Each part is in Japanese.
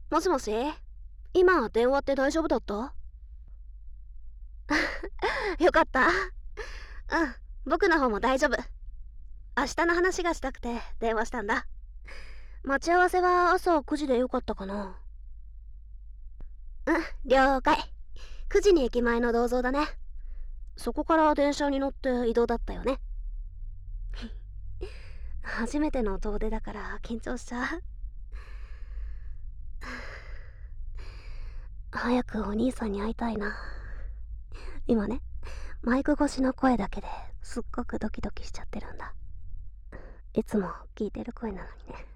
もしもし、今電話って大丈夫だった？よかった。うん、僕の方も大丈夫。明日の話がしたくて電話したんだ。待ち合わせは朝9時でよかったかな？うん、了解。9時に駅前の銅像だね。そこから電車に乗って移動だったよね。初めての遠出だから緊張しちゃう。早くお兄さんに会いたいな。今ね、マイク越しの声だけですっごくドキドキしちゃってるんだ。いつも聞いてる声なのにね。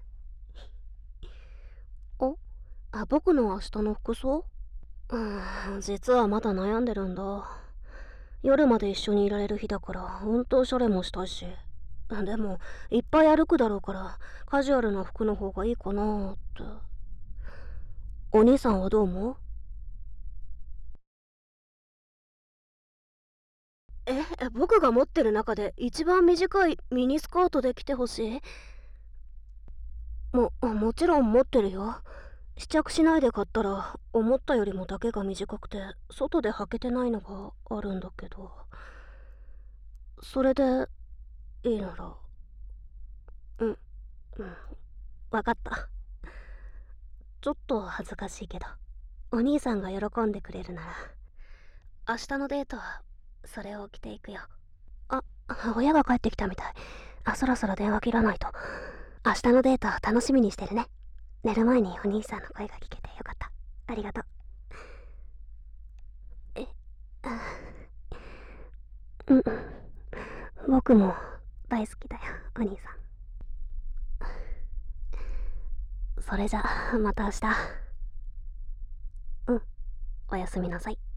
お、僕の明日の服装？実はまだ悩んでるんだ。夜まで一緒にいられる日だからうんとおしゃれもしたいし。でもいっぱい歩くだろうからカジュアルな服の方がいいかなーって。お兄さんはどう思う？僕が持ってる中で一番短いミニスカートで着てほしい。もちろん持ってるよ。試着しないで買ったら思ったよりも丈が短くて外で履けてないのがあるんだけど。それでいいなら。うん、わかった。ちょっと恥ずかしいけどお兄さんが喜んでくれるなら明日のデートはそれを着ていくよ。あ、親が帰ってきたみたい。そろそろ電話切らないと。明日のデート楽しみにしてるね。寝る前にお兄さんの声が聞けてよかった。ありがとう。え、うん、僕も大好きだよ、お兄さん。それじゃ、また明日。うん、おやすみなさい。